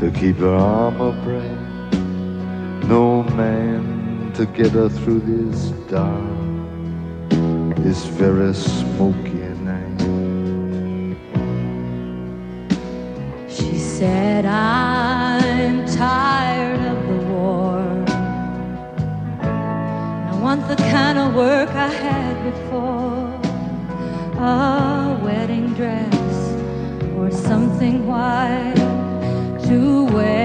to keep her armor bright. No man to get her through this dark, this very smoky night. She said, I'm tired of the war. I want the kind of work I had before. A wedding dress or something white